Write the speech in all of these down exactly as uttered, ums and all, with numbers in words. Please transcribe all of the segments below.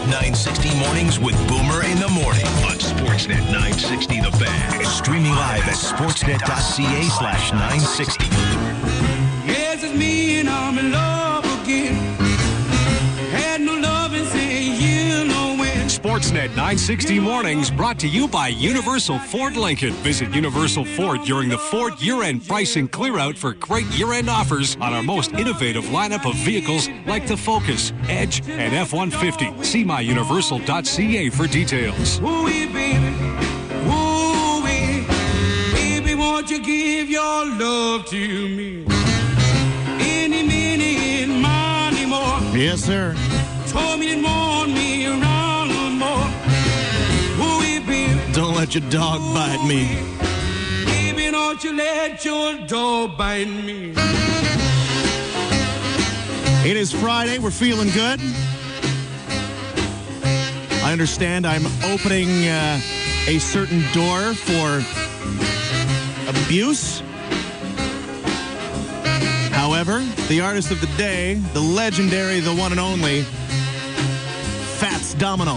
nine sixty Mornings with Boomer in the Morning on Sportsnet nine sixty The Fan. Streaming live at sportsnet.ca slash 960. Yes, it's me and I'm in love again. Had no love and say you know when. Sportsnet nine sixty Mornings brought to you by Universal Ford Lincoln. Visit Universal Ford during the Ford year-end pricing clear-out for great year-end offers on our most innovative lineup of vehicles like the Focus, Edge, and F one fifty. See my universal dot c a for details. Ooh-wee, baby. Ooh-wee. Baby, won't you give your love to me? Any minute, money more. Yes, sir. Told me you want me around no more. Ooh-wee, baby. Don't let your dog bite me. Baby, don't you let your dog bite me. It is Friday. We're feeling good. I understand I'm opening uh, a certain door for abuse. However, the artist of the day, the legendary, the one and only, Fats Domino.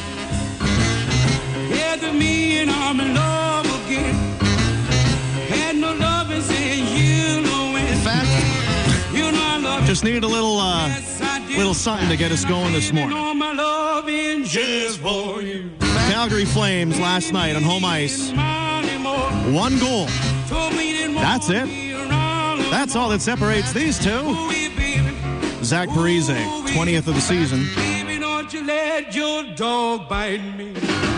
Yeah, to me and I'm in love again. Had no love and said you know when. Fats, You know I love just needed a little, uh, Yes, I did. little something to get us going this morning. All my loving just for you. Calgary Flames last night on home ice. Money more. One goal. Told me you didn't want That's it. me around no That's all that separates these two. more. Ooh-wee, baby. Zach Parise, twentieth of the season. Baby, don't you let your dog bite me.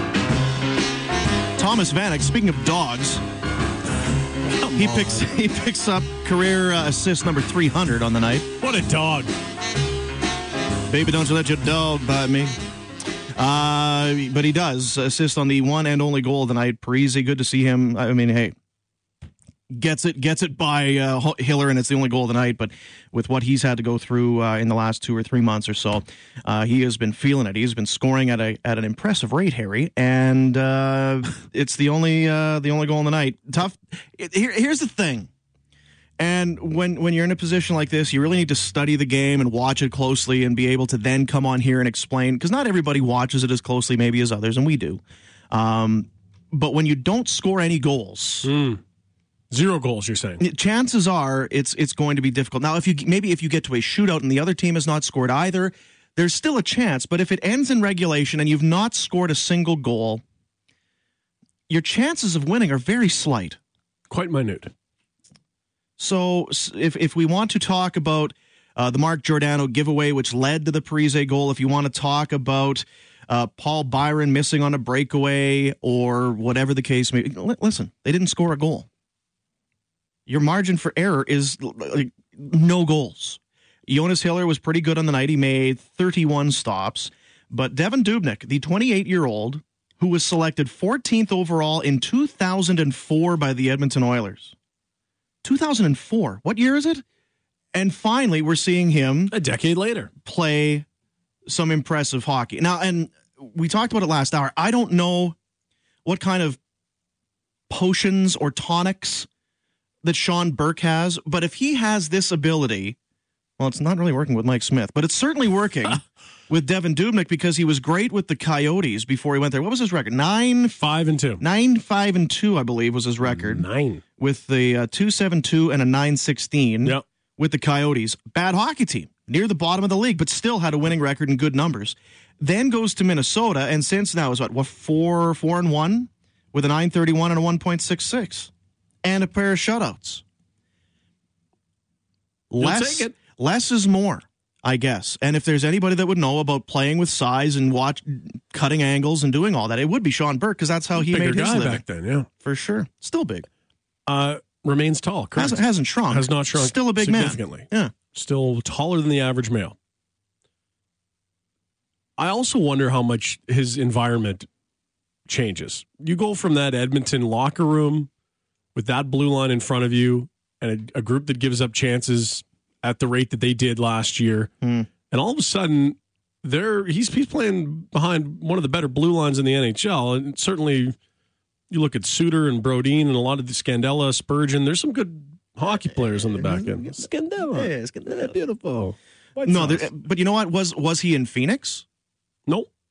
Thomas Vanek, speaking of dogs, he picks he picks up career uh, assist number three hundred on the night. What a dog. Baby, don't you let your dog bite me. Uh, but he does assist on the one and only goal of the night. Parise, good to see him. I mean, hey, gets it gets it by uh, Hiller, and it's the only goal of the night. But with what he's had to go through uh, in the last two or three months or so, uh, he has been feeling it. He's been scoring at a at an impressive rate, Harry, and uh, it's the only uh, the only goal in the night. Tough. It, here, here's the thing. And when, when you're in a position like this, you really need to study the game and watch it closely and be able to then come on here and explain, because not everybody watches it as closely maybe as others, and we do. Um, but when you don't score any goals, Mm. Zero goals, you're saying? chances are it's it's going to be difficult. Now, if you maybe if you get to a shootout and the other team has not scored either, there's still a chance. But if it ends in regulation and you've not scored a single goal, your chances of winning are very slight. Quite minute. So if if we want to talk about uh, the Mark Giordano giveaway, which led to the Parise goal, if you want to talk about uh, Paul Byron missing on a breakaway or whatever the case may be, listen, they didn't score a goal. Your margin for error is like no goals. Jonas Hiller was pretty good on the night. He made thirty-one stops. But Devin Dubnyk, the twenty-eight-year-old, who was selected fourteenth overall in two thousand four by the Edmonton Oilers. two thousand four. What year is it? And finally, we're seeing him A decade later. play some impressive hockey. Now, and we talked about it last hour. I don't know what kind of potions or tonics that Sean Burke has, but if he has this ability, well, it's not really working with Mike Smith, but it's certainly working with Devin Dubnyk because he was great with the Coyotes before he went there. What was his record? Nine, Five and two. nine, five, and two, I believe, was his record. Nine. With the uh, two seven two and a nine sixteen Yep. with the Coyotes. Bad hockey team, near the bottom of the league, but still had a winning record and good numbers. Then goes to Minnesota, and since now is what, what four, four and one with a nine thirty-one and a one point six six and a pair of shutouts. Less, take it. less is more, I guess. And if there's anybody that would know about playing with size and watch cutting angles and doing all that, it would be Sean Burke, because that's how he Bigger made his guy living. back then, yeah. For sure. Still big. Uh, remains tall, correct? Hasn't, hasn't shrunk. Has not shrunk Still a big man. significantly. Yeah. Still taller than the average male. I also wonder how much his environment changes. You go from that Edmonton locker room with that blue line in front of you and a, a group that gives up chances at the rate that they did last year, Mm. and all of a sudden, they're he's he's playing behind one of the better blue lines in the N H L, and certainly you look at Suter and Brodin and a lot of the Scandella, Spurgeon. There's some good hockey players on the back end. Scandella, yeah, Scandella, beautiful. White No, Sox. there, but you know what? Was was he in Phoenix? Nope.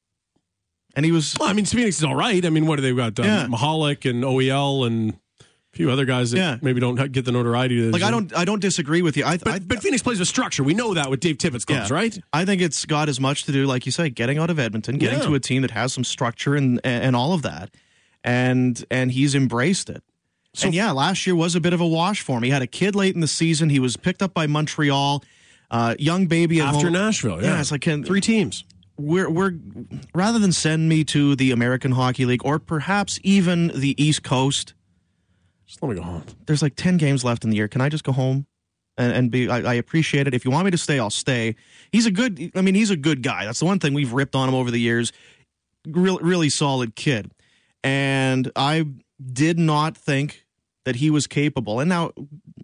And he was. Well, I mean, Phoenix is all right. I mean, what do they got? Um, Yeah. Mahalik and O E L and a few other guys that Yeah. maybe don't get the notoriety. That Like I don't, I don't disagree with you. I, But, I, but Phoenix plays with structure. We know that with Dave Tippett's clubs, Yeah. right? I think it's got as much to do, like you say, getting out of Edmonton, getting Yeah. to a team that has some structure and and all of that, and and he's embraced it. So- and yeah, last year was a bit of a wash for him. He had a kid late in the season. He was picked up by Montreal, uh, young baby at After home. Nashville, yeah. Yeah, it's like can, Three teams. we're we're rather than send me to the American Hockey League or perhaps even the East Coast. Just let me go home. There's like ten games left in the year. Can I just go home and, and be? I, I appreciate it. If you want me to stay, I'll stay. He's a good. I mean, he's a good guy. That's the one thing we've ripped on him over the years. Really, really solid kid, and I did not think that he was capable. And now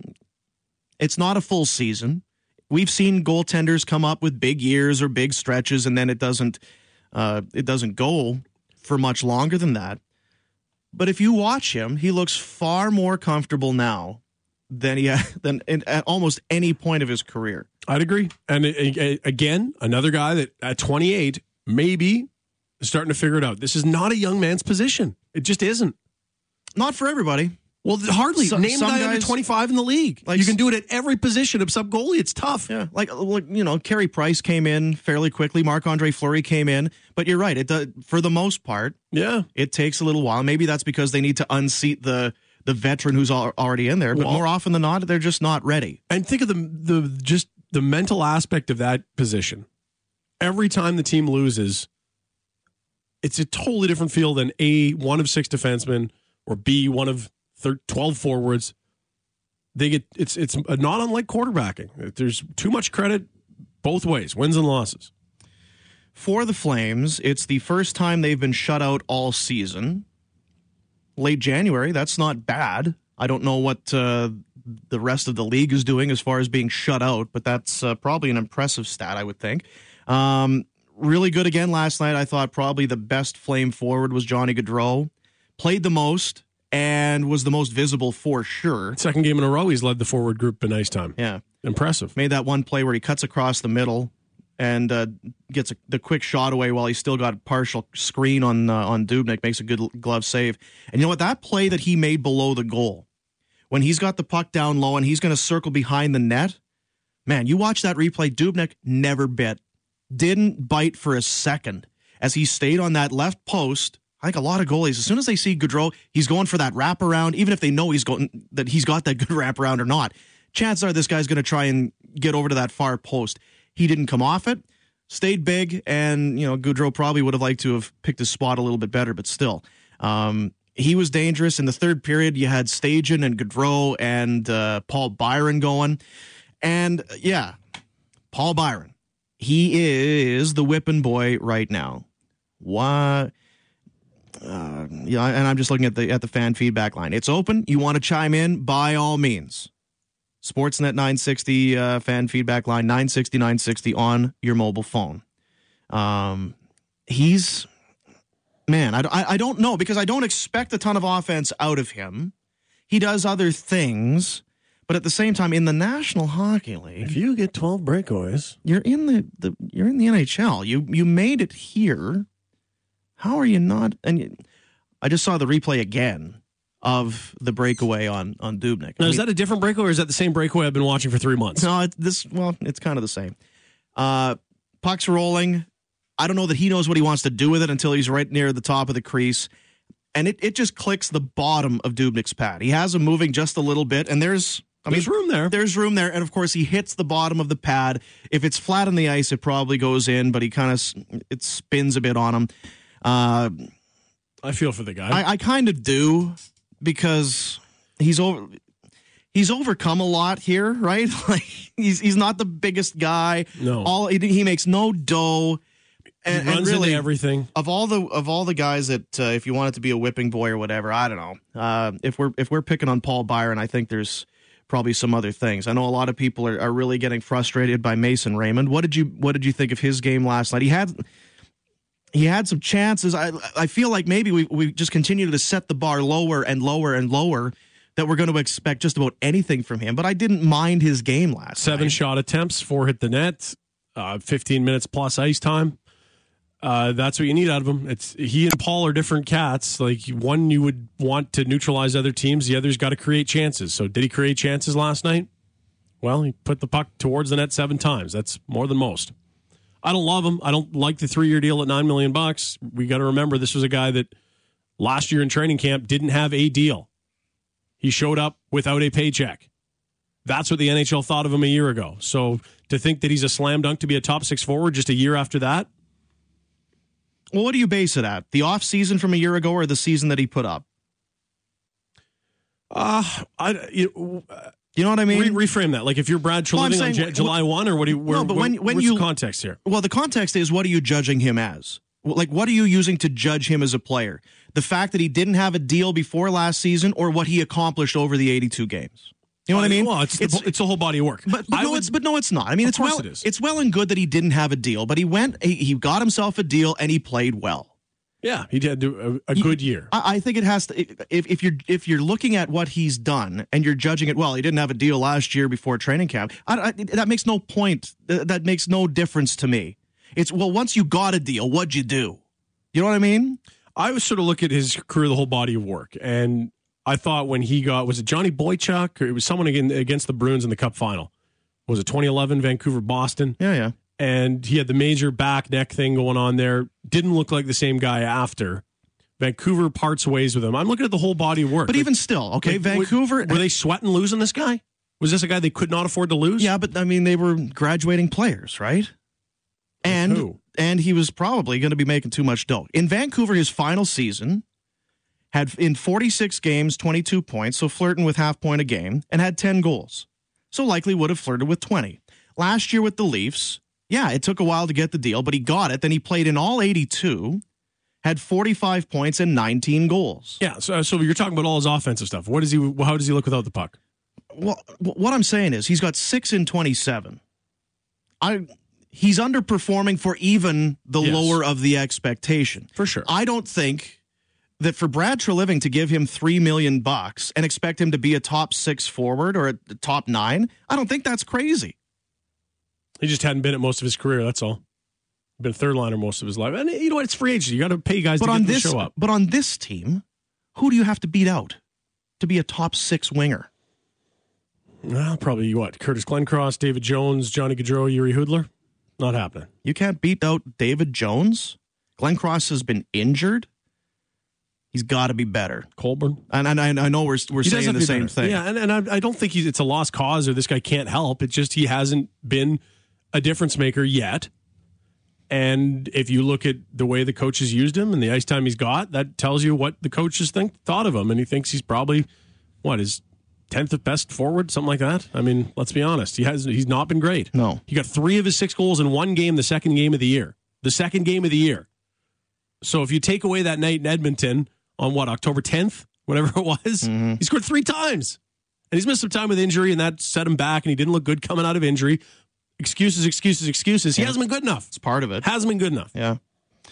it's not a full season. We've seen goaltenders come up with big years or big stretches, and then it doesn't. Uh, it doesn't go for much longer than that. But if you watch him, he looks far more comfortable now than he than in, at almost any point of his career. I'd agree. And uh, uh, again, another guy that at twenty-eight maybe is starting to figure it out. This is not a young man's position. It just isn't. Not for everybody. Well, hardly. Some- Name a some guy under guys- twenty-five in the league. Like- you can do it at every position except goalie. It's tough. Yeah, like like, you know, Carey Price came in fairly quickly. Marc-Andre Fleury came in, but you're right. It does, for the most part, Yeah. it takes a little while. Maybe that's because they need to unseat the the veteran who's al- already in there. But Well- more often than not, they're just not ready. And think of the the just the mental aspect of that position. Every time the team loses, it's a totally different feel than A, one of six defensemen, or B, one of thir- twelve forwards. They get it's it's not unlike quarterbacking. There's too much credit both ways, wins and losses. For the Flames, it's the first time they've been shut out all season. Late January, that's not bad. I don't know what uh, the rest of the league is doing as far as being shut out, but that's uh, probably an impressive stat, I would think. Um, really good again last night. I thought probably the best Flame forward was Johnny Gaudreau. Played the most and was the most visible for sure. Second game in a row, he's led the forward group a nice time. Yeah. Impressive. Made that one play where he cuts across the middle and uh, gets a, the quick shot away while he's still got a partial screen on uh, on Dubnyk, makes a good glove save. And you know what? That play that he made below the goal, when he's got the puck down low and he's going to circle behind the net, man, you watch that replay, Dubnyk never bit. Didn't bite for a second as he stayed on that left post. I think a lot of goalies, as soon as they see Gaudreau, he's going for that wraparound, even if they know he's going that he's got that good wraparound or not. Chances are this guy's going to try and get over to that far post. He didn't come off it, stayed big, and you know Gaudreau probably would have liked to have picked his spot a little bit better, but still, um, he was dangerous. In the third period, you had Stajan and Gaudreau and uh, Paul Byron going, and uh, yeah, Paul Byron, he is the whipping boy right now. What? Uh, yeah, and I'm just looking at the at the fan feedback line. It's open. You want to chime in? By all means. Sportsnet nine sixty uh, fan feedback line, nine sixty, nine sixty on your mobile phone. Um, he's, man, I, I, I don't know because I don't expect a ton of offense out of him. He does other things, but at the same time, in the National Hockey League, If you get twelve breakaways, you're in the, the you're in the N H L. You you made it here. How are you not? And you, I just saw the replay again of the breakaway on on Dubnyk. now I is mean- that a different breakaway or is that the same breakaway I've been watching for three months? No, it's this well, it's kind of the same. Uh, puck's rolling. I don't know that he knows what he wants to do with it until he's right near the top of the crease. And it, it just clicks the bottom of Dubnyk's pad. He has him moving just a little bit, and there's I There's mean, room there. There's room there, and of course he hits the bottom of the pad. If it's flat on the ice, it probably goes in, but he kind of it spins a bit on him. Uh, I feel for the guy. I, I kind of do because he's over. He's overcome a lot here, right? Like he's he's not the biggest guy. No. all he, he makes no dough. And, he runs and really, into everything. of all the of all the guys that uh, if you want it to be a whipping boy or whatever, I don't know. Uh, if we're if we're picking on Paul Byron, I think there's probably some other things. I know a lot of people are, are really getting frustrated by Mason Raymond. What did you what did you think of his game last night? He had he had some chances. I I feel like maybe we we just continue to set the bar lower and lower and lower, that we're going to expect just about anything from him. But I didn't mind his game last Seven night. shot attempts, four hit the net, uh, fifteen minutes plus ice time. Uh, that's what you need out of him. It's he and Paul are different cats. Like one, you would want to neutralize other teams. The other's got to create chances. So did he create chances last night? Well, he put the puck towards the net seven times. That's more than most. I don't love him. I don't like the three-year deal at nine million bucks. We got to remember this was a guy that last year in training camp didn't have a deal. He showed up without a paycheck. That's what the N H L thought of him a year ago. So to think that he's a slam dunk to be a top six forward just a year after that. Well, what do you base it at? The off season from a year ago or the season that he put up? Uh, I, you, uh, you know what I mean? Re- reframe that. Like if you're Brad Treliving well, on J- July first, or what do you, where, no, but when, when what's you, the context here? Well, the context is what are you judging him as? Like, what are you using to judge him as a player? The fact that he didn't have a deal before last season or what he accomplished over the eighty-two games? You know what I mean? Well, it's, it's, the, it's a whole body of work. But, but no, would, it's but no, it's not. I mean, it's well, it is. It's well and good that he didn't have a deal, but he went, he, he got himself a deal and he played well. Yeah, he did a, a good year. I, I think it has to. If, if you're if you're looking at what he's done and you're judging it, well, he didn't have a deal last year before training camp. I, I, that makes no point. That makes no difference to me. It's well, once you got a deal, what'd you do? You know what I mean? I was sort of look at his career, the whole body of work, and I thought when he got, was it Johnny Boychuk? Or it was someone against the Bruins in the Cup final. Was it twenty eleven Vancouver Boston? Yeah, yeah. And he had the major back neck thing going on there. Didn't look like the same guy after. Vancouver parts ways with him. I'm looking at the whole body of work. But like, even still, okay, like, Vancouver. Were they sweating losing this guy? Was this a guy they could not afford to lose? Yeah, but I mean, they were graduating players, right? And who? and he was probably going to be making too much dough. In Vancouver, his final season, had in forty-six games, twenty-two points, so flirting with half point a game, and had ten goals. So likely would have flirted with twenty. Last year with the Leafs, yeah, it took a while to get the deal, but he got it. Then he played in all eighty-two, had forty-five points and nineteen goals. Yeah, so, so you're talking about all his offensive stuff. What does he? How does he look without the puck? Well, what I'm saying is he's got six in twenty-seven. I he's underperforming for even the yes. lower of the expectation. For sure. I don't think that for Brad Treliving to give him three million bucks and expect him to be a top six forward or a top nine, I don't think that's crazy. He just hadn't been at most of his career. That's all. Been third liner most of his life, and you know what? It's free agency. You got to pay guys but to on get them this, to show up. But on this team, who do you have to beat out to be a top six winger? Well, probably what? Curtis Glencross, David Jones, Johnny Gaudreau, Yuri Hudler. Not happening. You can't beat out David Jones. Glencross has been injured. He's got to be better. Colburn. And, and I, I know we're we're he saying the same better. thing. Yeah, and, and I, I don't think he's, it's a lost cause or this guy can't help. It's just he hasn't been a difference maker yet. And if you look at the way the coaches used him and the ice time he's got, that tells you what the coaches think thought of him. And he thinks he's probably, what, his tenth best forward, something like that. I mean, let's be honest. He has he's not been great. No. He got three of his six goals in one game, the second game of the year. The second game of the year. So if you take away that night in Edmonton on what, October tenth, whatever it was, mm-hmm. he scored three times. And he's missed some time with injury, and that set him back, and he didn't look good coming out of injury. Excuses, excuses, excuses. He yeah. hasn't been good enough. It's part of it. Hasn't been good enough. Yeah.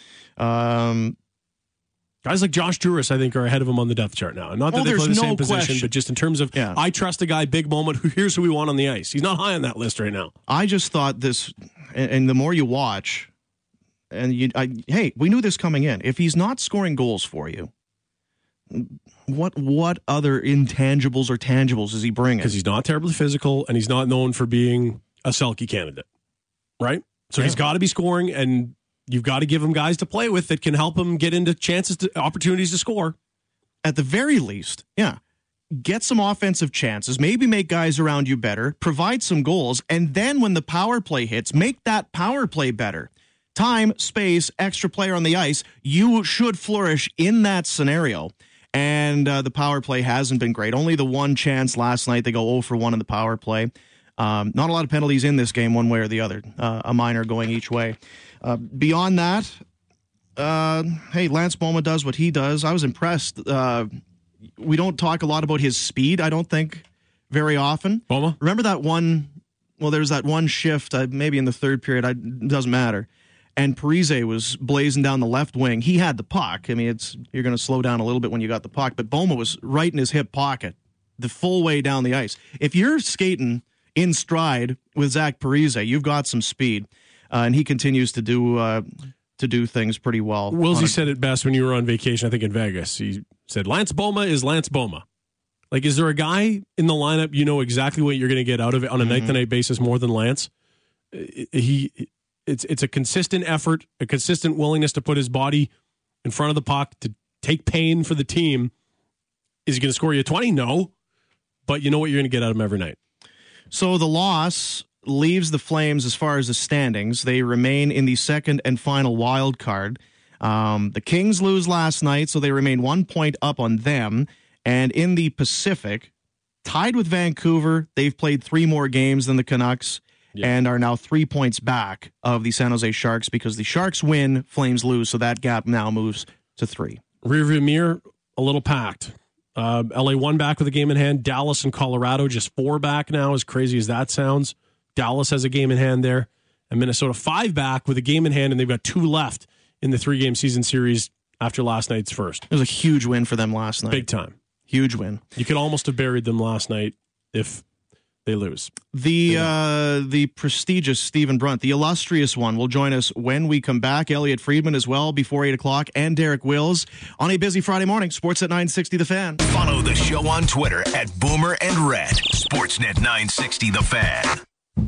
Um, Guys like Josh Juris, I think, are ahead of him on the depth chart now. Not that oh, they play the no same question. position, but just in terms of, yeah. I trust a guy, big moment, who here's who we want on the ice. He's not high on that list right now. I just thought this, and, and the more you watch, and you, I, hey, we knew this coming in. If he's not scoring goals for you, what what other intangibles or tangibles is he bringing? Because he's not terribly physical, and he's not known for being a Selke candidate, right? So yeah. he's got to be scoring, and you've got to give him guys to play with that can help him get into chances, to, opportunities to score. At the very least, yeah. Get some offensive chances, maybe make guys around you better, provide some goals, and then when the power play hits, make that power play better. Time, space, extra player on the ice, you should flourish in that scenario. And uh, the power play hasn't been great. Only the one chance last night, they go oh for one in the power play. Um, not a lot of penalties in this game, one way or the other. Uh, a minor going each way. Uh, beyond that, uh, hey, Lance Boma does what he does. I was impressed. Uh, we don't talk a lot about his speed, I don't think, very often. Boma? Remember that one, well, there was that one shift, uh, maybe in the third period, I, it doesn't matter. And Parise was blazing down the left wing. He had the puck. I mean, it's you're going to slow down a little bit when you got the puck, but Boma was right in his hip pocket the full way down the ice. If you're skating in stride with Zach Parise, you've got some speed, uh, and he continues to do uh, to do things pretty well. Wilsey a- said it best when you were on vacation, I think in Vegas. He said, Lance Boma is Lance Boma. Like, is there a guy in the lineup you know exactly what you're going to get out of it on a mm-hmm. night-to-night basis more than Lance? He, it's it's a consistent effort, a consistent willingness to put his body in front of the puck, to take pain for the team. Is he going to score you twenty? No. But you know what you're going to get out of him every night. So the loss leaves the Flames as far as the standings. They remain in the second and final wild card. Um, the Kings lose last night, so they remain one point up on them. And in the Pacific, tied with Vancouver, they've played three more games than the Canucks yeah. and are now three points back of the San Jose Sharks because the Sharks win, Flames lose, so that gap now moves to three. Rearview mirror, a little packed. Uh, L A one back with a game in hand. Dallas and Colorado just four back now, as crazy as that sounds. Dallas has a game in hand there. And Minnesota five back with a game in hand, and they've got two left in the three-game season series after last night's first. It was a huge win for them last night. Big time. Huge win. You could almost have buried them last night if they lose. The uh, the prestigious Stephen Brunt, the illustrious one, will join us when we come back. Elliot Friedman as well before eight o'clock, and Derek Wills on a busy Friday morning. Sports at nine sixty The Fan. Follow the show on Twitter at Boomer and Red. Sportsnet nine sixty The Fan.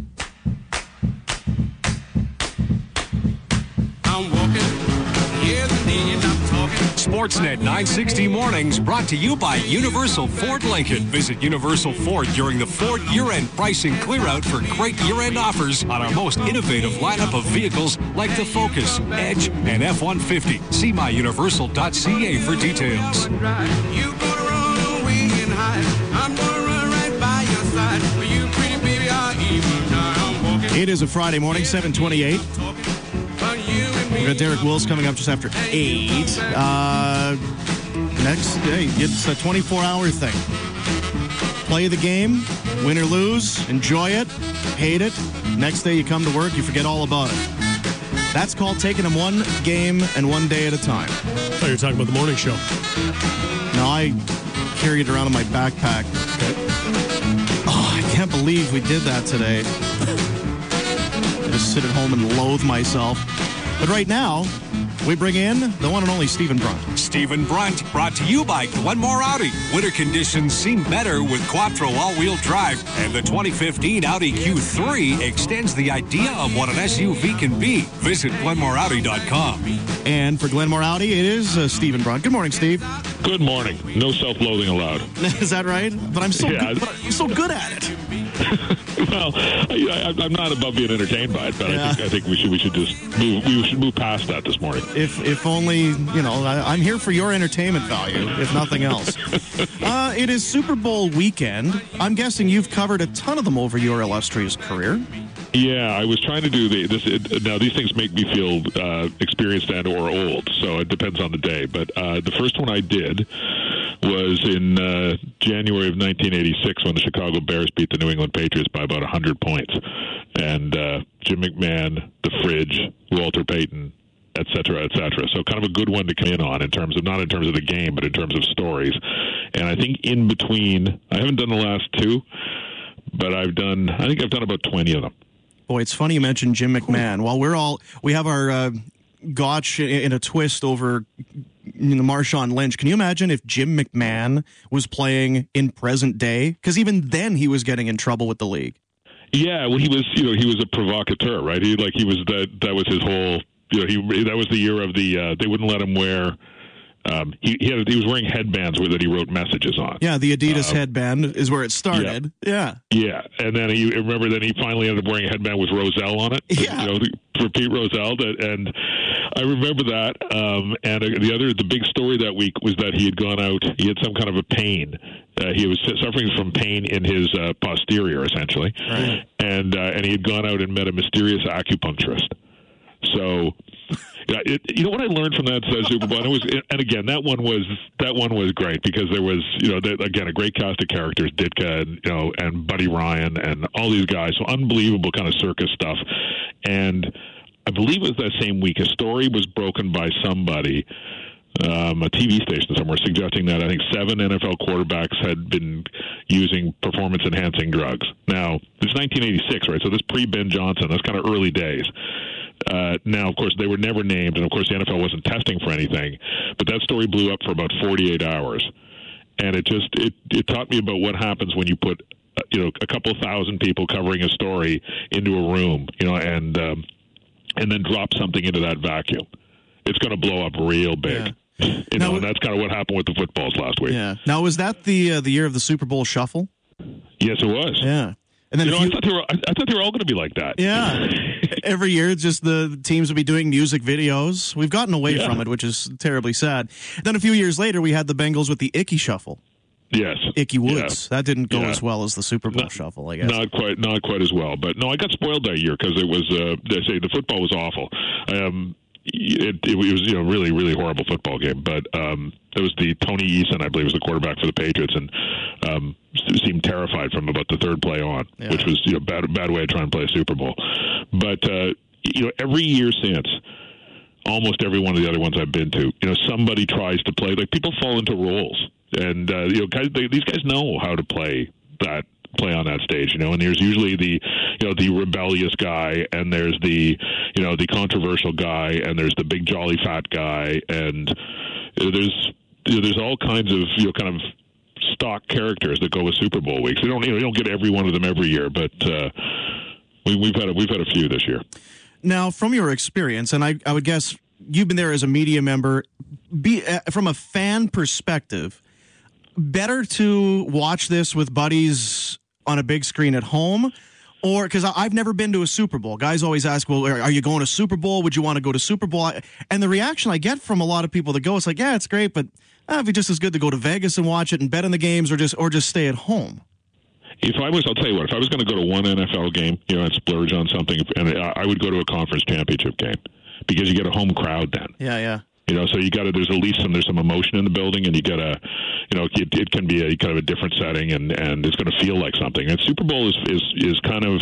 I'm walking, yes indeed, I'm talking. Sportsnet nine sixty Mornings brought to you by Universal Ford Lincoln. Visit Universal Ford during the Ford year-end pricing clear-out for great year-end offers on our most innovative lineup of vehicles like the Focus, Edge, and F one fifty. See my universal dot c a for details. You gonna run away and hide. I'm gonna run right by your side. For you pretty baby, I even now I'm walking. It is a Friday morning, seven twenty-eight. We've got Derek Wills coming up just after eight. Uh, next day, it's a twenty-four hour thing. Play the game, win or lose, enjoy it, hate it. Next day you come to work, you forget all about it. That's called taking them one game and one day at a time. Oh, you're talking about the morning show. No, I carry it around in my backpack. Oh, I can't believe we did that today. I just sit at home and loathe myself. But right now, we bring in the one and only Stephen Brunt. Stephen Brunt, brought to you by Glenmore Audi. Winter conditions seem better with Quattro all-wheel drive, and the twenty fifteen Audi Q three extends the idea of what an S U V can be. Visit Glenmore Audi dot com. And for Glenmore Audi, it is uh, Stephen Brunt. Good morning, Steve. Good morning. No self-loathing allowed. Is that right? But I'm so yeah. good, but I'm so good at it. Well, I, I'm not above being entertained by it, but yeah. I think I think we should we should just move we should move past that this morning. If if only you know I, I'm here for your entertainment value, if nothing else. uh, it is Super Bowl weekend. I'm guessing you've covered a ton of them over your illustrious career. Yeah, I was trying to do the, this. It, now, these things make me feel uh, experienced and or old, so it depends on the day. But uh, the first one I did was in uh, January of nineteen eighty-six when the Chicago Bears beat the New England Patriots by about one hundred points. And uh, Jim McMahon, the Fridge, Walter Payton, et cetera, et cetera. So kind of a good one to come in on in terms of, not in terms of the game, but in terms of stories. And I think in between, I haven't done the last two, but I've done, I think I've done about twenty of them. Boy, it's funny you mentioned Jim McMahon. While we're all, we have our uh, gotch in a twist over you know, Marshawn Lynch. Can you imagine if Jim McMahon was playing in present day? Because even then he was getting in trouble with the league. Yeah, well, he was, you know, he was a provocateur, right? He like he was that that was his whole, you know, he that was the year of the uh, they wouldn't let him wear. Um, he he, had, he was wearing headbands with that he wrote messages on. Yeah, the Adidas uh, headband is where it started. Yeah, yeah, yeah. And then he remember then he finally ended up wearing a headband with Roselle on it. Yeah, you know, for Pete Rozelle. And I remember that. Um, and the other, the big story that week was that he had gone out. He had some kind of a pain. Uh, he was suffering from pain in his uh, posterior, essentially, right. and uh, and he had gone out and met a mysterious acupuncturist. So. Yeah, it, you know what I learned from that uh, Super Bowl, and, it was, and again, that one was that one was great because there was, you know, the, again, a great cast of characters, Ditka, and you know, and Buddy Ryan, and all these guys, so unbelievable kind of circus stuff. And I believe it was that same week, a story was broken by somebody, um, a T V station somewhere, suggesting that I think seven N F L quarterbacks had been using performance-enhancing drugs. Now, it's nineteen eighty-six, right? So this pre-Ben Johnson, that's kind of early days. Uh, now, of course, they were never named, and of course, the N F L wasn't testing for anything. But that story blew up for about forty-eight hours, and it just it, it taught me about what happens when you put uh, you know a couple thousand people covering a story into a room, you know, and um, and then drop something into that vacuum. It's going to blow up real big. Yeah. You now, know, and that's kind of what happened with the footballs last week. Yeah. Now, was that the uh, the year of the Super Bowl shuffle? Yes, it was. Yeah. And then you know, you, I thought they were. I, I thought they were all going to be like that. Yeah. Every year, just the teams would be doing music videos. We've gotten away yeah. from it, which is terribly sad. Then a few years later, we had the Bengals with the Icky Shuffle. Yes. Icky Woods. Yeah. That didn't go yeah. as well as the Super Bowl not, Shuffle, I guess. Not quite. Not quite as well. But no, I got spoiled that year because it was. Uh, they say the football was awful. Um, It, it was, you know, really, really horrible football game. But um, it was the Tony Eason, I believe, was the quarterback for the Patriots, and um, seemed terrified from about the third play on, yeah. which was, you know, bad, bad way to try and play a Super Bowl. But uh, you know, every year since, almost every one of the other ones I've been to, you know, somebody tries to play. Like people fall into roles, and uh, you know, guys, they, these guys know how to play that. play on that stage, you know, and there's usually the, you know, the rebellious guy, and there's the, you know, the controversial guy, and there's the big jolly fat guy, and there's, you know, there's all kinds of, you know, kind of stock characters that go with Super Bowl weeks. They don't, you know, you don't get every one of them every year, but uh, we, we've had a, we've had a few this year. Now, from your experience, and I, I would guess you've been there as a media member, be uh, from a fan perspective, better to watch this with buddies on a big screen at home, or because I've never been to a Super Bowl. Guys always ask, well, are you going to Super Bowl? Would you want to go to Super Bowl? And the reaction I get from a lot of people that go, it's like, yeah, it's great, but uh, it'd be just as good to go to Vegas and watch it and bet on the games, or just or just stay at home. If I was, I'll tell you what, if I was going to go to one N F L game, you know, and splurge on something, and I would go to a conference championship game because you get a home crowd then. Yeah, yeah. You know, so you got to. There's at least some. There's some emotion in the building, and you got to. You know, it, it can be a kind of a different setting, and, and it's going to feel like something. And Super Bowl is is is kind of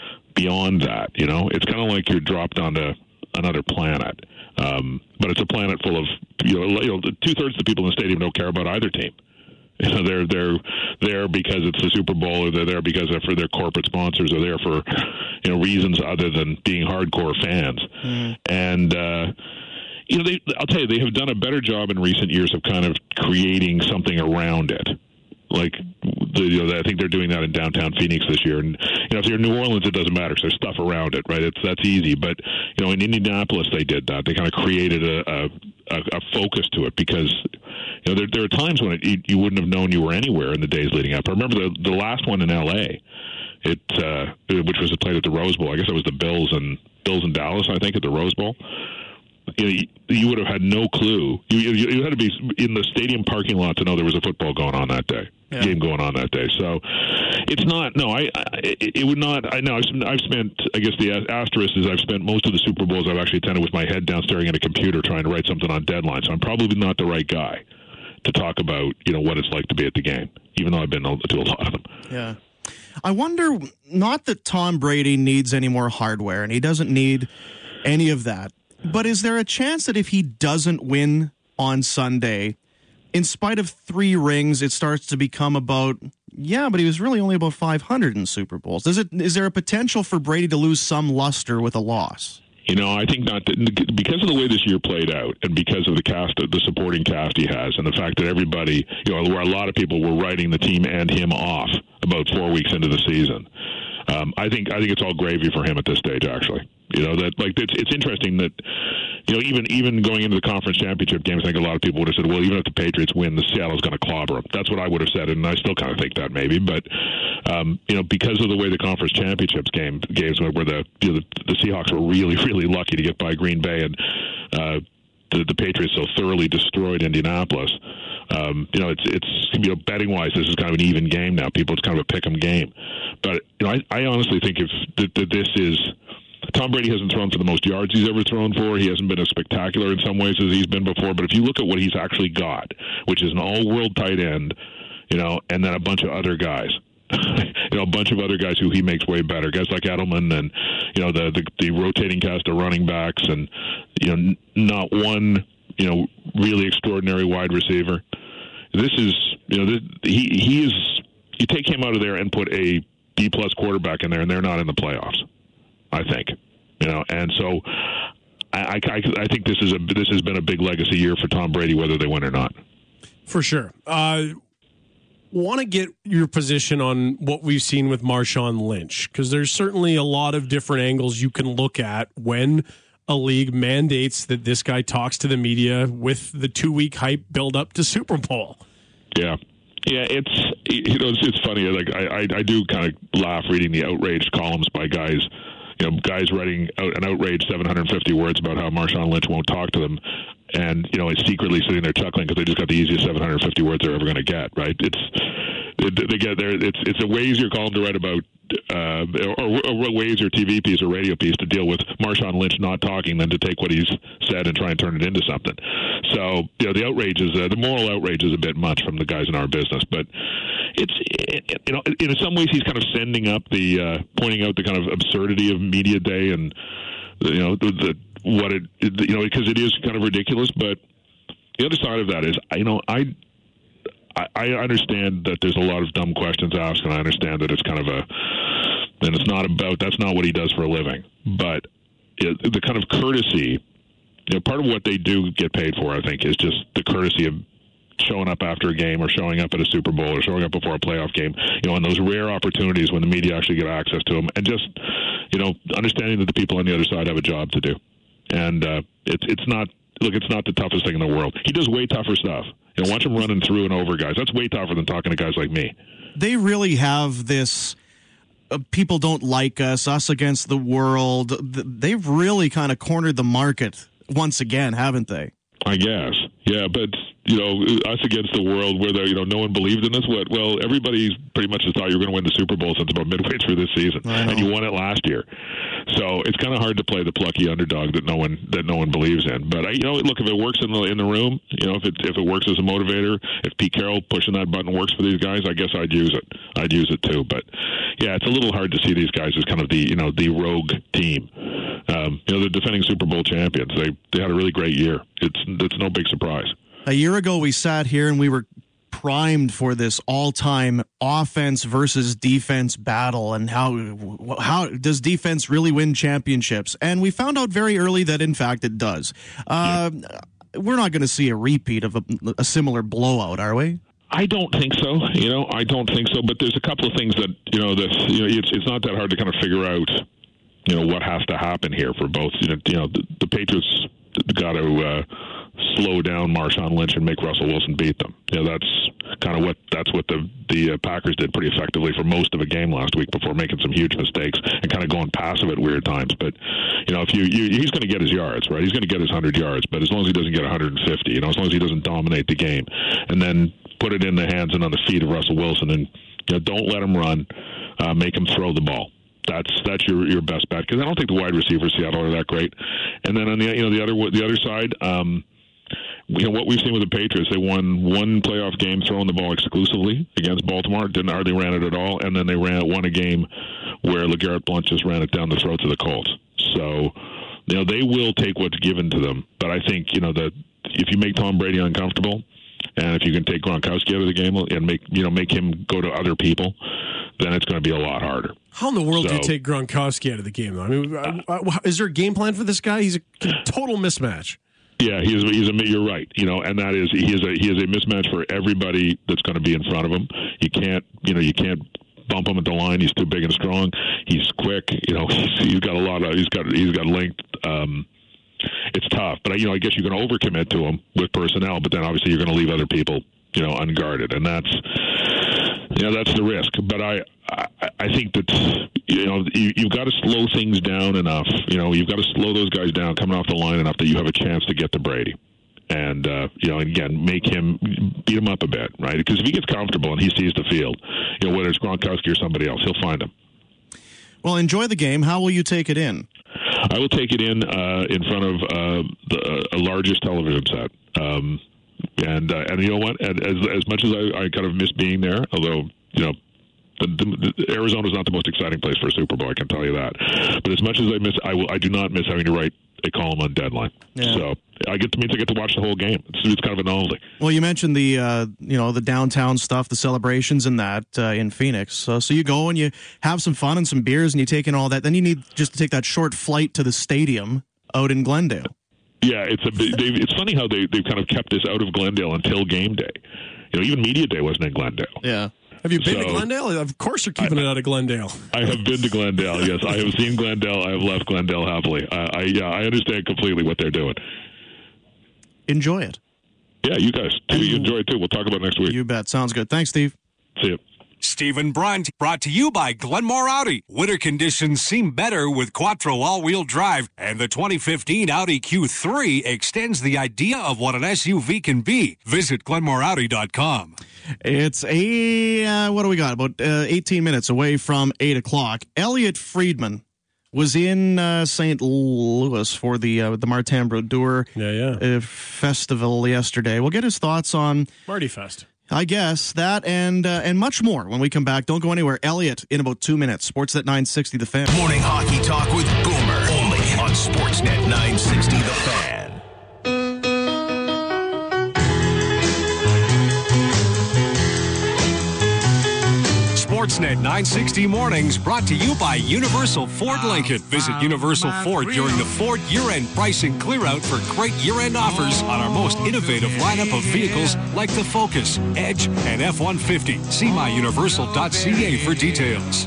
beyond that. You know, it's kind of like you're dropped onto another planet, um, but it's a planet full of you know, you know two thirds of the people in the stadium don't care about either team. You know, they're they're there because it's the Super Bowl, or they're there because they're for their corporate sponsors, or they're for you know reasons other than being hardcore fans, mm. and. Uh, You know, they, I'll tell you, they have done a better job in recent years of kind of creating something around it. Like, the, you know, I think they're doing that in downtown Phoenix this year. And, you know, if you're in New Orleans, it doesn't matter because there's stuff around it, right? It's That's easy. But, you know, in Indianapolis, they did that. They kind of created a, a, a focus to it because, you know, there, there are times when it, you, you wouldn't have known you were anywhere in the days leading up. I remember the, the last one in L A, it, uh, which was played at the Rose Bowl. I guess it was the Bills and Bills in Dallas, I think, at the Rose Bowl. You know, you would have had no clue. You, you, you had to be in the stadium parking lot to know there was a football going on that day, yeah. game going on that day. So it's not. No, I. I it would not. I know. I've, I've spent. I guess the asterisk is I've spent most of the Super Bowls I've actually attended with my head down staring at a computer trying to write something on deadline. So I'm probably not the right guy to talk about you know what it's like to be at the game, even though I've been to a lot of them. Yeah. I wonder. Not that Tom Brady needs any more hardware, and he doesn't need any of that. But is there a chance that if he doesn't win on Sunday, in spite of three rings, it starts to become about, yeah, but he was really only about five hundred in Super Bowls. Is it? Is there a potential for Brady to lose some luster with a loss? You know, I think not. Because of the way this year played out, and because of the cast, the supporting cast he has, and the fact that everybody, you know, where a lot of people were writing the team and him off about four weeks into the season. Um, I think I think it's all gravy for him at this stage. Actually, you know that like it's it's interesting that you know even even going into the conference championship games, I think a lot of people would have said, well, even if the Patriots win, the Seattle's going to clobber them. That's what I would have said, and I still kind of think that maybe. But um, you know, because of the way the conference championships game games went, where the you know, the, the Seahawks were really really lucky to get by Green Bay, and uh, the the Patriots so thoroughly destroyed Indianapolis. Um, you know, it's it's you know betting wise, this is kind of an even game now. People, it's kind of a pick'em game. But you know, I, I honestly think if that, that this is Tom Brady hasn't thrown for the most yards he's ever thrown for. He hasn't been as spectacular in some ways as he's been before. But if you look at what he's actually got, which is an all-world tight end, you know, and then a bunch of other guys. you know, a bunch of other guys who he makes way better. Guys like Edelman and you know the the, the rotating cast of running backs, and you know, n- not one you know really extraordinary wide receiver. This is, you know, this, he he is. You take him out of there and put a B plus quarterback in there, and they're not in the playoffs. I think. You know, and so I, I, I think this is a this has been a big legacy year for Tom Brady, whether they win or not. For sure. Uh, want to get your position on what we've seen with Marshawn Lynch, because there's certainly a lot of different angles you can look at when a league mandates that this guy talks to the media with the two-week hype build up to Super Bowl. Yeah. Yeah, it's you know it's, it's funny. Like I, I, I do kind of laugh reading the outraged columns by guys, you know, guys writing out an outraged seven hundred fifty words about how Marshawn Lynch won't talk to them, and you know, it's secretly sitting there chuckling because they just got the easiest seven hundred fifty words they're ever going to get. Right? It's they get there. It's it's a way easier column to write about, uh, or, or way easier T V piece or radio piece to deal with Marshawn Lynch not talking than to take what he's said and try and turn it into something. So you know, the outrage is uh, the moral outrage is a bit much from the guys in our business, but it's it, you know, in some ways he's kind of sending up the uh, pointing out the kind of absurdity of media day and you know the, the what it you know because it is kind of ridiculous, but the other side of that is you know I. I understand that there's a lot of dumb questions asked, and I understand that it's kind of a, and it's not about, that's not what he does for a living. But it, the kind of courtesy, you know, part of what they do get paid for, I think, is just the courtesy of showing up after a game or showing up at a Super Bowl or showing up before a playoff game, you know, and those rare opportunities when the media actually get access to them, and just, you know, understanding that the people on the other side have a job to do. And uh, it's it's not, look, it's not the toughest thing in the world. He does way tougher stuff. You know, watch him running through and over guys. That's way tougher than talking to guys like me. They really have this uh, people don't like us, us against the world. They've really kind of cornered the market once again, haven't they? I guess. Yeah, but, you know, us against the world where, you know, no one believed in us. What? Well, everybody pretty much has thought you were going to win the Super Bowl since about midway through this season, and you won it last year. So it's kind of hard to play the plucky underdog that no one that no one believes in. But I, you know, look, if it works in the in the room, you know, if it if it works as a motivator, if Pete Carroll pushing that button works for these guys, I guess I'd use it. I'd use it too. But yeah, it's a little hard to see these guys as kind of the you know the rogue team. Um, you know, they're defending Super Bowl champions. They they had a really great year. It's it's no big surprise. A year ago, we sat here and we were primed for this all-time offense versus defense battle, and how how does defense really win championships? And we found out very early that, in fact, it does. Uh, yeah. We're not going to see a repeat of a, a similar blowout, are we? I don't think so. You know, I don't think so. But there's a couple of things that you know that you know it's it's not that hard to kind of figure out. You know what has to happen here for both. You know, you know the, the Patriots got to. Uh, slow down Marshawn Lynch and make Russell Wilson beat them. You know, that's kind of what that's what the the uh, Packers did pretty effectively for most of a game last week before making some huge mistakes and kind of going passive at weird times. But you know, if you, you he's going to get his yards, right? He's going to get his one hundred yards, but as long as he doesn't get one hundred fifty, you know, as long as he doesn't dominate the game, and then put it in the hands and on the feet of Russell Wilson, and you know, don't let him run, uh, make him throw the ball. That's that's your your best bet, because I don't think the wide receivers Seattle are that great. And then on the you know the other the other side. Um, You know, what we've seen with the Patriots, they won one playoff game throwing the ball exclusively against Baltimore. Didn't hardly ran it at all, and then they ran won a game where LeGarrette Blount just ran it down the throats of the Colts. So, you know, they will take what's given to them. But I think, you know, that if you make Tom Brady uncomfortable, and if you can take Gronkowski out of the game and make you know make him go to other people, then it's going to be a lot harder. How in the world so, do you take Gronkowski out of the game, though? I mean, uh, is there a game plan for this guy? He's a total mismatch. Yeah, he is. He's a. You're right. You know, and that is he is a he is a mismatch for everybody that's going to be in front of him. You can't, you know, you can't bump him at the line. He's too big and strong. He's quick. You know, he's, he's got a lot of. He's got he's got length. Um, it's tough, but you know, I guess you're going to overcommit to him with personnel, but then obviously you're going to leave other people, you know, unguarded, and that's, you know, that's the risk. But I, I, I think that, you know, you, you've got to slow things down enough. You know, you've got to slow those guys down coming off the line enough that you have a chance to get to Brady. And, uh, you know, again, make him, beat him up a bit, right? Because if he gets comfortable and he sees the field, you know, whether it's Gronkowski or somebody else, he'll find him. Well, enjoy the game. How will you take it in? I will take it in uh, in front of uh, the uh, largest television set. Um, and, uh, and you know what? And as, as much as I, I kind of miss being there, although, you know, The, the, the, Arizona is not the most exciting place for a Super Bowl, I can tell you that. But as much as I miss, I will, I do not miss having to write a column on Deadline. Yeah. So I get to means I get to watch the whole game. It's, it's kind of a novelty. Well, you mentioned the uh, you know the downtown stuff, the celebrations, and that uh, in Phoenix. So, so you go and you have some fun and some beers, and you take in all that. Then you need just to take that short flight to the stadium out in Glendale. Yeah, it's a they, it's funny how they they've kind of kept this out of Glendale until game day. You know, even media day wasn't in Glendale. Yeah. Have you been So, to Glendale? Of course you're keeping I, it out of Glendale. I have been to Glendale, yes. I have seen Glendale. I have left Glendale happily. I, I yeah, I understand completely what they're doing. Enjoy it. Yeah, you guys, too. You enjoy it, too. We'll talk about it next week. You bet. Sounds good. Thanks, Steve. See you. Stephen Brunt, brought to you by Glenmore Audi. Winter conditions seem better with Quattro all-wheel drive, and the twenty fifteen Audi Q three extends the idea of what an S U V can be. Visit glenmore audi dot com. It's a uh, what do we got? About uh, eighteen minutes away from eight o'clock. Elliot Friedman was in uh, Saint Louis for the uh, the Martin Brodeur Yeah, yeah. uh, festival yesterday. We'll get his thoughts on, Marty Fest. I guess, that and uh, and much more when we come back. Don't go anywhere. Elliot in about two minutes. Sportsnet nine sixty The Fan. Morning hockey talk with Boomer, only on Sportsnet nine sixty The Fan. Sportsnet nine sixty Mornings brought to you by Universal Ford Lincoln. Visit Universal Ford during the Ford year-end pricing clear-out for great year-end offers on our most innovative lineup of vehicles like the Focus, Edge, and F one fifty. See my universal dot c a for details.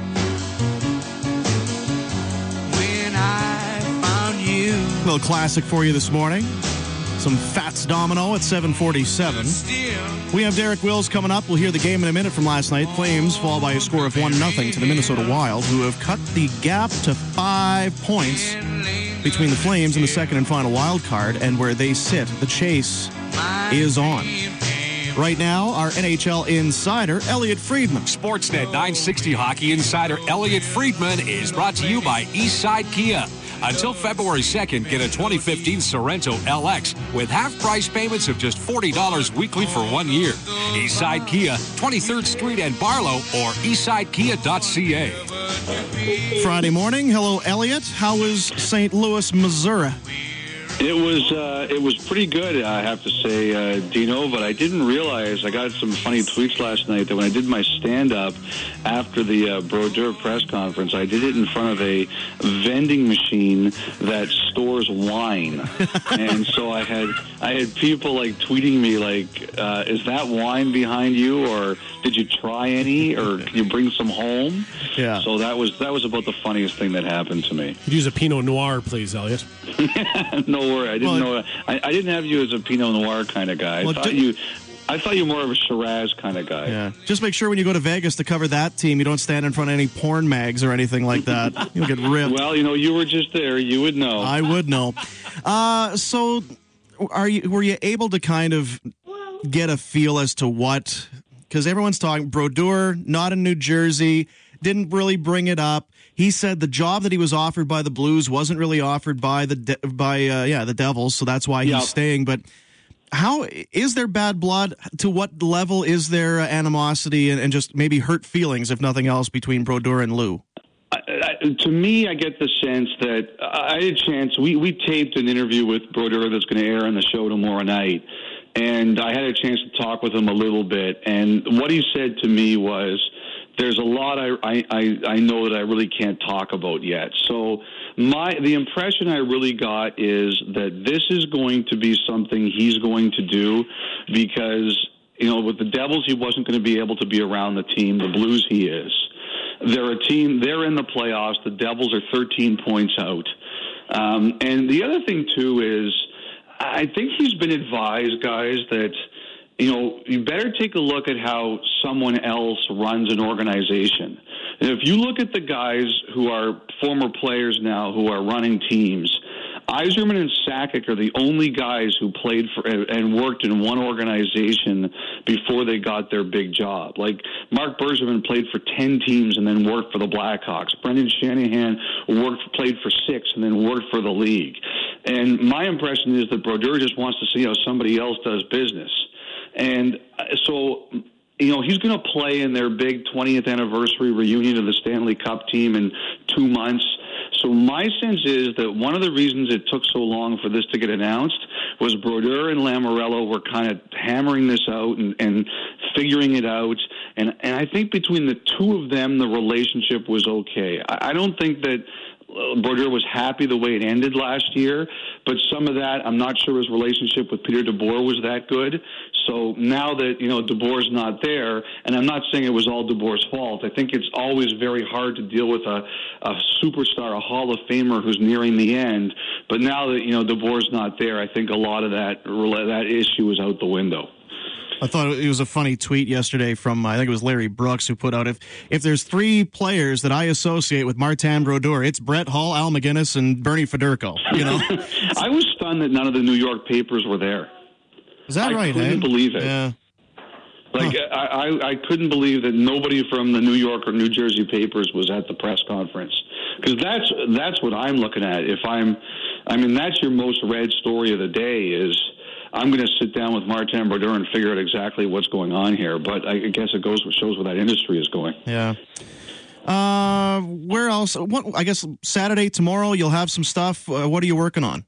When I found you, A little classic for you this morning. Some Fats Domino at seven forty-seven. still We have Derek Wills coming up. We'll hear the game in a minute from last night. Flames fall by a score of one nothing to the Minnesota Wild, who have cut the gap to five points between the Flames and the second and final wild card, and where they sit, the chase is on. Right now, our N H L insider, Elliot Friedman. Sportsnet nine sixty Hockey Insider Elliot Friedman is brought to you by Eastside Kia. Until February second, get a twenty fifteen Sorrento L X with half-price payments of just forty dollars weekly for one year. Eastside Kia, twenty-third Street and Barlow, or eastside kia dot c a. Friday morning. Hello, Elliot. How was Saint Louis, Missouri? It was uh, it was pretty good, I have to say, uh, Dino. But I didn't realize I got some funny tweets last night that when I did my stand up after the uh, Brodeur press conference, I did it in front of a vending machine that stores wine, and so I had I had people like tweeting me like, uh, "Is that wine behind you, or did you try any, or can you bring some home?" Yeah. So that was that was about the funniest thing that happened to me. Could use a Pinot Noir, please, Elliot. No worry, I didn't Well, know. I, I didn't have you as a Pinot Noir kind of guy. I Well, thought ju- you, I thought you were more of a Shiraz kind of guy. Yeah. Just make sure when you go to Vegas to cover that team, you don't stand in front of any porn mags or anything like that. You'll get ripped. Well, you know, you were just there. You would know. I would know. Uh, so, are you were you able to kind of get a feel as to what? Because everyone's talking Brodeur, not in New Jersey, didn't really bring it up. He said the job that he was offered by the Blues wasn't really offered by the De- by uh, yeah the Devils, so that's why he's Yeah. staying. But how is there bad blood? To what level is there uh, animosity and, and just maybe hurt feelings, if nothing else, between Brodeur and Lou? I, I, to me, I get the sense that I had a chance. We we taped an interview with Brodeur that's going to air on the show tomorrow night, and I had a chance to talk with him a little bit. And what he said to me was, there's a lot I, I, I know that I really can't talk about yet. So my the impression I really got is that this is going to be something he's going to do because, you know, with the Devils, he wasn't going to be able to be around the team. The Blues, he is. They're a team, they're in the playoffs. The Devils are thirteen points out. Um, and the other thing, too, is I think he's been advised, guys, that you know, you better take a look at how someone else runs an organization. And if you look at the guys who are former players now who are running teams, Yzerman and Sakic are the only guys who played for and worked in one organization before they got their big job. Like Mark Bergevin played for ten teams and then worked for the Blackhawks. Brendan Shanahan worked, played for six and then worked for the league. And my impression is that Brodeur just wants to see how somebody else does business. And so, you know, he's going to play in their big twentieth anniversary reunion of the Stanley Cup team in two months. So my sense is that one of the reasons it took so long for this to get announced was Brodeur and Lamoriello were kind of hammering this out and, and figuring it out. And, and I think between the two of them, the relationship was okay. I, I don't think that Brodeur was happy the way it ended last year, but some of that, I'm not sure his relationship with Peter DeBoer was that good. So now that, you know, DeBoer's not there, and I'm not saying it was all DeBoer's fault. I think it's always very hard to deal with a, a superstar, a Hall of Famer who's nearing the end. But now that, you know, DeBoer's not there, I think a lot of that that issue is out the window. I thought it was a funny tweet yesterday from, I think it was Larry Brooks, who put out, if if there's three players that I associate with Martin Brodeur, it's Brett Hull, Al McGinnis, and Bernie Federko. You know, I was stunned that none of the New York papers were there. Is that I right? I couldn't eh? believe it. Yeah. Like, huh. I, I, I couldn't believe that nobody from the New York or New Jersey papers was at the press conference. Because that's, that's what I'm looking at. If I'm, I mean, that's your most read story of the day is, I'm going to sit down with Martin Brodeur and figure out exactly what's going on here. But I guess it goes shows where that industry is going. Yeah. Uh, where else? What, I guess Saturday, tomorrow, you'll have some stuff. Uh, what are you working on?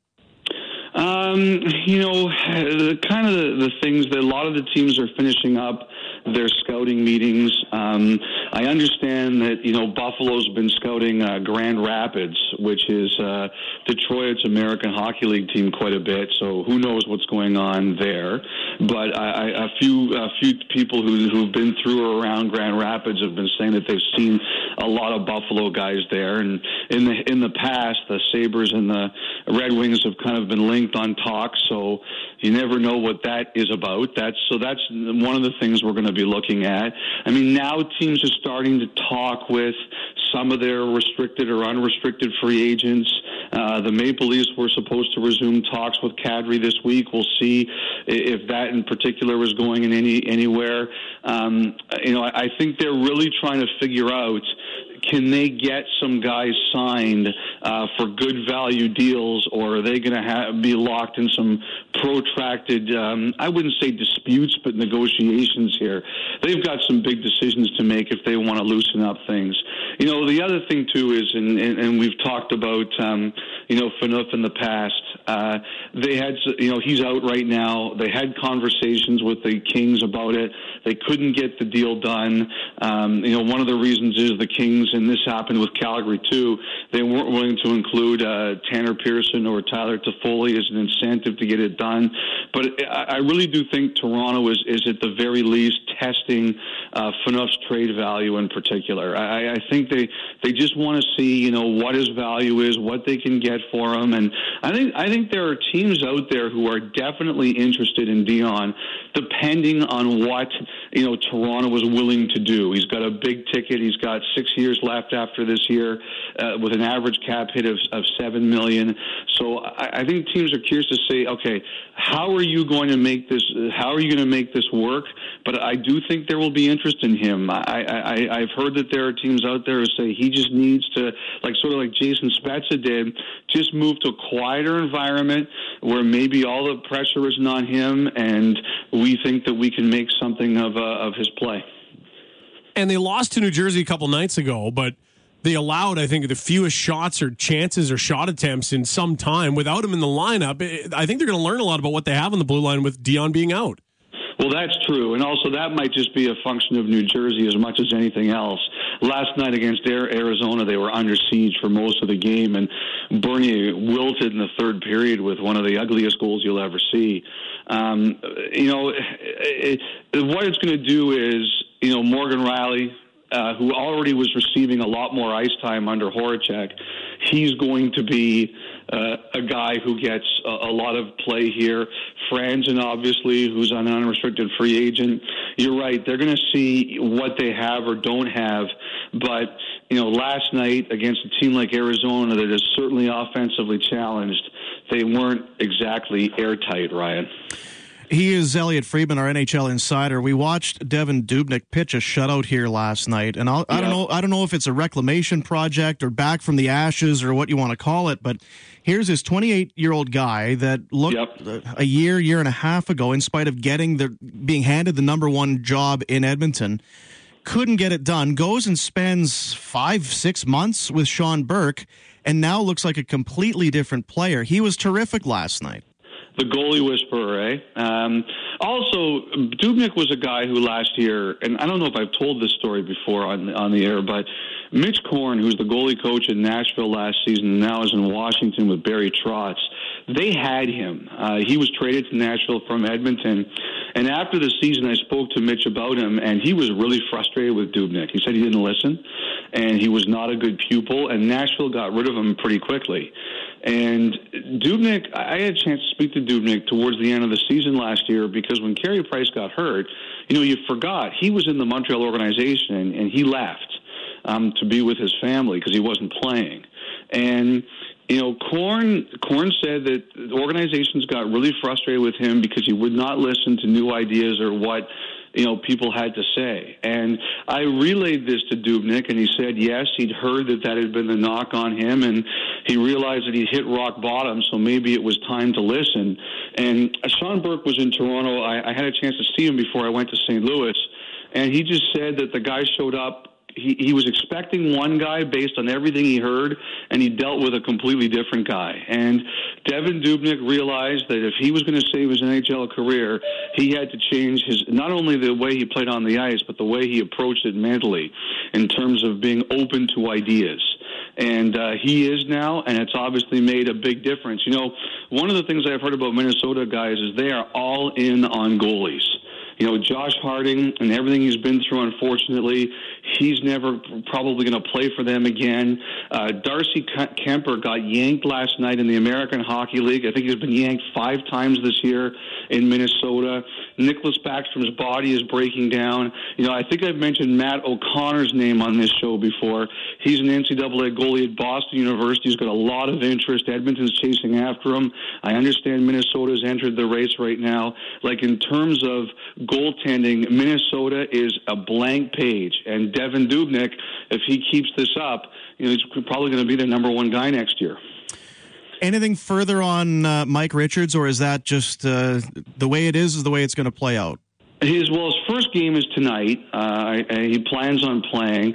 Um, you know, the kind of the, the things that a lot of the teams are finishing up their scouting meetings. Um, I understand that, you know, Buffalo's been scouting uh, Grand Rapids, which is uh, Detroit's American Hockey League team quite a bit, so who knows what's going on there. But I, I, a few a few people who, who've been through or around Grand Rapids have been saying that they've seen a lot of Buffalo guys there. And in the, in the past, the Sabres and the Red Wings have kind of been linked on talks, so you never know what that is about. That's so that's one of the things we're going to be looking at. I mean, now teams are starting to talk with some of their restricted or unrestricted free agents. Uh, the Maple Leafs were supposed to resume talks with Kadri this week. We'll see if that in particular is going in any anywhere. Um, you know, I, I think they're really trying to figure out, can they get some guys signed uh, for good value deals, or are they going to have, be locked in some protracted, um, I wouldn't say disputes, but negotiations here? They've got some big decisions to make if they want to loosen up things. You know, the other thing, too, is, and, and, and we've talked about, um, you know, Phaneuf in the past. Uh, they had, you know, he's out right now. They had conversations with the Kings about it. They couldn't get the deal done. Um, you know, one of the reasons is the Kings, and this happened with Calgary too, they weren't willing to include uh, Tanner Pearson or Tyler Toffoli as an incentive to get it done. But I really do think Toronto is, is at the very least testing uh, Phaneuf's trade value in particular. I, I think they they just want to see, you know, what his value is, what they can get for him, and I think I think there are teams out there who are definitely interested in Dion, depending on what, you know, Toronto is willing to do. He's got a big ticket. He's got six years left after this year, uh, with an average cap hit of, of seven million dollars. So I, I think teams are curious to say, okay, how are you going to make this? How are you going to make this work? But I do think there will be interest in him. I, I, I've heard that there are teams out there who say he just needs to, like sort of like Jason Spezza did, just move to a quieter environment where maybe all the pressure isn't on him, and we think that we can make something of uh, of his play. And they lost to New Jersey a couple nights ago, but they allowed, I think, the fewest shots or chances or shot attempts in some time. Without him in the lineup, I think they're going to learn a lot about what they have on the blue line with Dion being out. Well, that's true. And also that might just be a function of New Jersey as much as anything else. Last night against Arizona, they were under siege for most of the game, and Bernier wilted in the third period with one of the ugliest goals you'll ever see. Um, you know, it, it, what it's going to do is, you know, Morgan Rielly, uh, who already was receiving a lot more ice time under Horacek, he's going to be uh, a guy who gets a, a lot of play here. Franzen, obviously, who's an unrestricted free agent. You're right. They're going to see what they have or don't have. But, you know, last night against a team like Arizona that is certainly offensively challenged, they weren't exactly airtight, Ryan. He is Elliot Friedman, our N H L insider. We watched Devan Dubnyk pitch a shutout here last night, and I'll, I don't know. I don't know if it's a reclamation project or back from the ashes or what you want to call it. But here's this twenty-eight-year-old guy that looked yep. a year, year and a half ago, in spite of getting the being handed the number one job in Edmonton, couldn't get it done. Goes and spends five, six months with Sean Burke. and now looks like a completely different player. He was terrific last night. The goalie whisperer, eh? Um, also, Dubnyk was a guy who last year, and I don't know if I've told this story before on on the air, but Mitch Korn, who's the goalie coach in Nashville last season and now is in Washington with Barry Trotz, they had him. Uh, he was traded to Nashville from Edmonton, and after the season I spoke to Mitch about him, and he was really frustrated with Dubnyk. He said he didn't listen, and he was not a good pupil, and Nashville got rid of him pretty quickly. And Dubnyk, I had a chance to speak to Dubnyk towards the end of the season last year because when Carey Price got hurt, you know, you forgot he was in the Montreal organization and he left um, to be with his family because he wasn't playing. And, you know, Korn, Korn said that the organizations got really frustrated with him because he would not listen to new ideas or what, you know, people had to say. And I relayed this to Dubnyk, and he said, yes, he'd heard that that had been the knock on him, and he realized that he'd hit rock bottom, so maybe it was time to listen. And Sean Burke was in Toronto. I, I had a chance to see him before I went to Saint Louis, and he just said that the guy showed up. He, he was expecting one guy based on everything he heard, and he dealt with a completely different guy. And Devan Dubnyk realized that if he was going to save his N H L career, he had to change his not only the way he played on the ice, but the way he approached it mentally in terms of being open to ideas. And uh, he is now, and it's obviously made a big difference. You know, one of the things I've heard about Minnesota guys is they are all in on goalies. You know, Josh Harding and everything he's been through, unfortunately, he's never probably going to play for them again. Uh, Darcy Kemper got yanked last night in the American Hockey League. I think he's been yanked five times this year in Minnesota. Nicholas Backstrom's body is breaking down. You know, I think I've mentioned Matt O'Connor's name on this show before. He's an N C double A goalie at Boston University. He's got a lot of interest. Edmonton's chasing after him. I understand Minnesota's entered the race right now. Like, in terms of goaltending, Minnesota is a blank page. And Devan Dubnyk, if he keeps this up, you know, he's probably going to be the number one guy next year. Anything further on uh, Mike Richards, or is that just uh, the way it is is the way it's going to play out? His well, his first game is tonight. Uh, he plans on playing.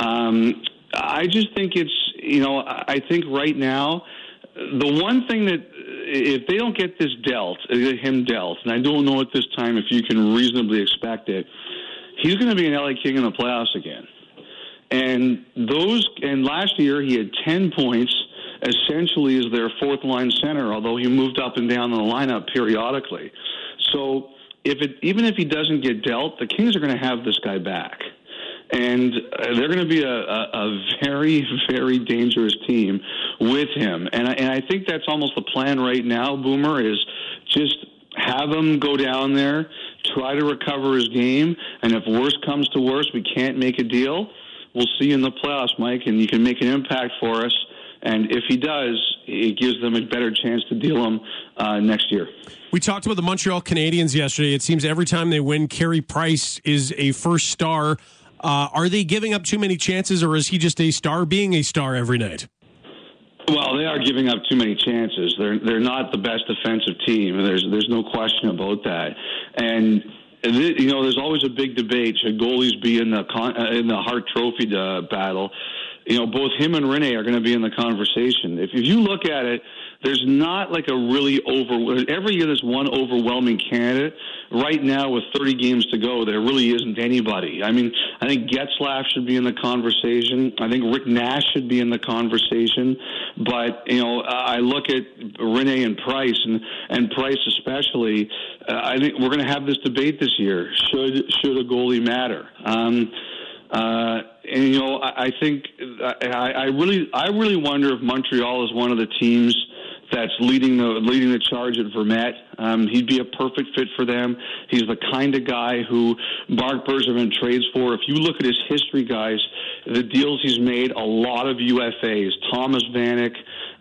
Um, I just think it's, you know, I think right now, the one thing that, if they don't get this dealt, him dealt, and I don't know at this time if you can reasonably expect it, he's going to be an L A King in the playoffs again. And those, and last year he had ten points, essentially as their fourth line center, although he moved up and down the lineup periodically. So if it, even if he doesn't get dealt, the Kings are going to have this guy back. And they're going to be a, a, a very, very dangerous team with him. And I, and I think that's almost the plan right now, Boomer, is just have him go down there, try to recover his game, and if worse comes to worse, we can't make a deal, we'll see you in the playoffs, Mike, and you can make an impact for us. And if he does, it gives them a better chance to deal him uh, next year. We talked about the Montreal Canadiens yesterday. It seems every time they win, Carey Price is a first star. Uh, are they giving up too many chances, or is he just a star being a star every night? Well, they are giving up too many chances. They're they're not the best defensive team. There's there's no question about that. And you know, there's always a big debate: should goalies be in the con- uh, in the Hart Trophy uh, battle? You know, both him and Rene are going to be in the conversation. If, if you look at it, there's not like a really over. Every year there's one overwhelming candidate. Right now, with thirty games to go, there really isn't anybody. I mean, I think Getzlaf should be in the conversation. I think Rick Nash should be in the conversation. But, you know, I look at Rene and Price, and, and Price especially. Uh, I think we're going to have this debate this year. Should should a goalie matter? Um, uh, and you know, I, I think I, I really, I really wonder if Montreal is one of the teams that's leading the leading the charge at Vermette. Um, he'd be a perfect fit for them. He's the kind of guy who Mark Bergevin trades for. If you look at his history, guys, the deals he's made, a lot of U F As. Thomas Vanek.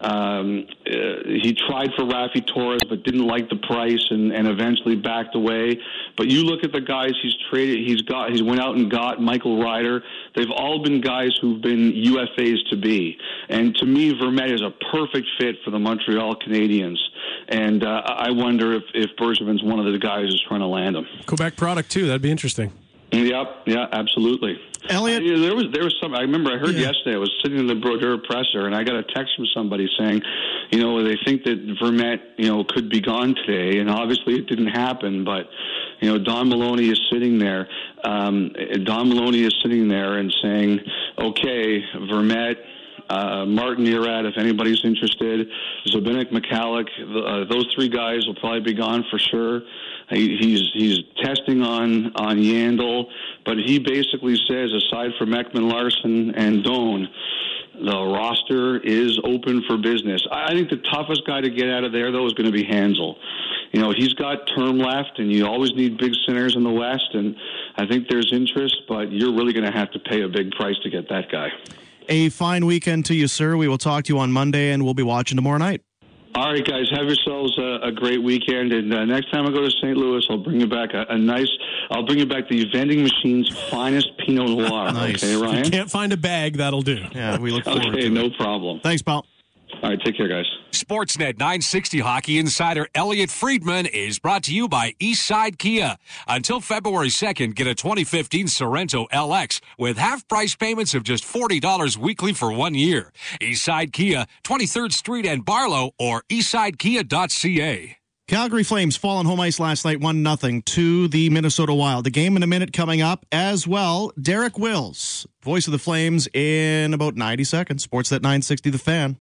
Um, uh, he tried for Rafi Torres, but didn't like the price, and, and eventually backed away. But you look at the guys he's traded. He's got. He's went out and got Michael Ryder. They've all been guys who've been U F As to be. And to me, Vermette is a perfect fit for the Montreal Canadiens. And uh, I wonder if, if Bergevin's one of the guys who's trying to land him. Quebec product, too. That'd be interesting. Yep, yeah, absolutely. Elliot? I, there was there was some. I remember I heard Yeah. yesterday. I was sitting in the Brodeur presser, and I got a text from somebody saying, you know, they think that Vermette, you know, could be gone today, and obviously it didn't happen. But you know, Don Maloney is sitting there. Um, Don Maloney is sitting there and saying, okay, Vermette. Uh, Martin Erat, if anybody's interested, Zbynek, Michalek, uh, those three guys will probably be gone for sure. He, he's he's testing on on Yandel, but he basically says, aside from Ekman Larson and Doan, the roster is open for business. I think the toughest guy to get out of there, though, is going to be Hansel. You know, he's got term left, and you always need big centers in the West, and I think there's interest, but you're really going to have to pay a big price to get that guy. A fine weekend to you, sir. We will talk to you on Monday, and we'll be watching tomorrow night. All right, guys, have yourselves a, a great weekend. And uh, next time I go to Saint Louis, I'll bring you back a, a nice, I'll bring you back the vending machine's finest Pinot Noir. Nice. Okay, Ryan? If you can't find a bag, that'll do. Yeah, we look forward Okay, to no it. problem. Thanks, pal. All right, take care, guys. Sportsnet nine sixty Hockey Insider Elliot Friedman is brought to you by Eastside Kia. Until February second, get a twenty fifteen Sorrento L X with half-price payments of just forty dollars weekly for one year. Eastside Kia, twenty-third Street and Barlow, or eastside kia dot c a. Calgary Flames fall on home ice last night, one nothing to the Minnesota Wild. The game in a minute coming up as well. Derek Wills, voice of the Flames, in about ninety seconds. Sportsnet nine sixty The Fan.